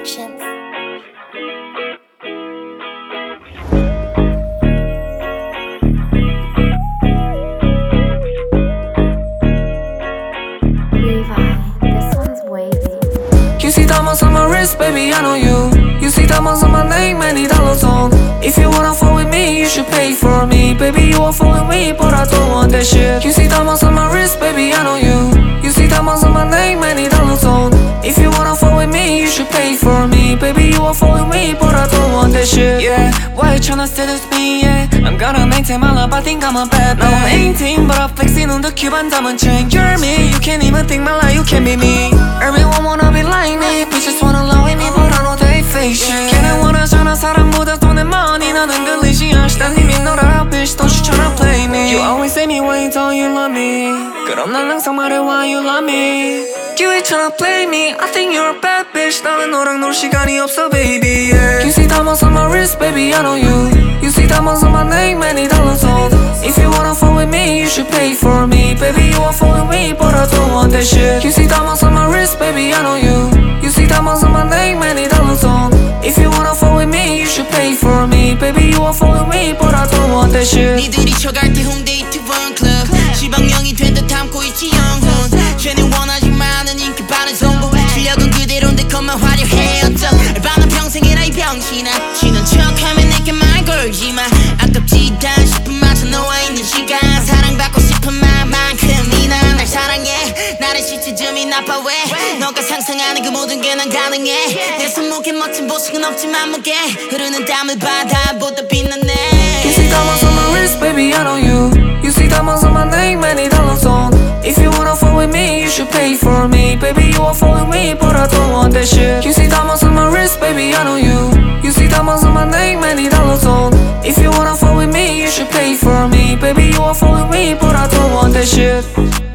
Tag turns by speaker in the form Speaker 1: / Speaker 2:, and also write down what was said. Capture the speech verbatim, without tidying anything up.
Speaker 1: Productions. Levi, this one's wavy.
Speaker 2: You see diamonds on my wrist, baby, I know you. You see diamonds on my name, many dollars on. If you wanna fall with me, you should pay for me. Baby, you wanna fall with me, but I don't want that shit. You see diamonds on my wrist, baby, I know you. You see diamonds on my name, many dollars on. If you wanna fall with me, you should pay for me. Baby, you wanna fall with me, but I don't want that shit. Yeah, why you tryna seduce me, yeah? I'm gonna maintain my love, I think I'm a bad man. No anything but a flexing on the Cuban diamond chain. You're me, you can't even think my life, you can't be me. Everyone wanna be like me, bitches wanna love with me, but I know they fake shit. 걔네 원하잖아 사랑보다 돈 and money. 나는 들리지 않지 난 이미 널 알아, bitch, don't you tryna play me. You always say me why you don't you love me. 그럼 난 항상 말해 why you love me. You ain't tryna play me, I think you're a bad bitch. 나는 너랑 놀 시간이 없어, baby, yeah. You see diamonds on my wrist, baby, I know you. You see diamonds on my name, many dollars on. If you wanna fall with me, you should pay for me. Baby, you wanna fall with me, but I don't want that shit. You see diamonds on my wrist, baby, I know you. You see diamonds on my name, many dollars on. If you wanna fall with me, you should pay for me. Baby, you wanna fall with me, but I don't want that shit.
Speaker 3: 니들이 쳐갈 때 홍대 이태원 클럽 지방령이 된 듯 담고 있지 영혼. 쟤는 원하지만은 인기 많은 정보. 실력은 그대로인데 겉만 화려해 어쩜 알바는 평생이라 이 병신아. 지난 척하면 내게 말 걸지마. 아깝지 않 싶은 마저 너와 있는 시간. 사랑받고 싶은 마음만큼이나 날 사랑해. 나를 시체점이 나빠 왜 너가 상상하는 그 모든 게 난 가능해. 내 손목에 멋진 보석은 없지만 무게 흐르는 땀을 바다보다 빛나네.
Speaker 2: You see diamonds on my wrist, baby, I know you. You see diamonds on my name, many dollars on. If you wanna fall with me, you should pay for me. Baby, you wanna fall with me, but I don't want that shit. You see diamonds on my wrist, baby, I know you. You see diamonds on my name, many dollars on. If you wanna fall with me, you should pay for me. Baby, you wanna fall with me, but I don't want that shit.